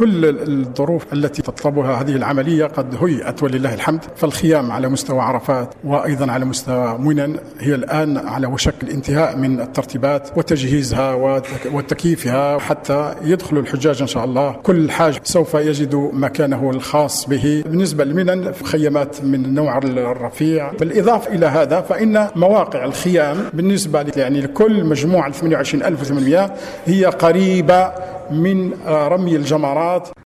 كل الظروف التي تطلبها هذه العملية قد هيئت ولله الحمد. فالخيام على مستوى عرفات وأيضا على مستوى منى هي الآن على وشك الانتهاء من الترتيبات وتجهيزها وتكييفها حتى يدخل الحجاج إن شاء الله. كل حاج سوف يجد مكانه الخاص به. بالنسبة لمنى خيامات من النوع الرفيع. بالإضافة إلى هذا فإن مواقع الخيام بالنسبة لكل مجموعة 28800 هي قريبة من رمي الجمرات.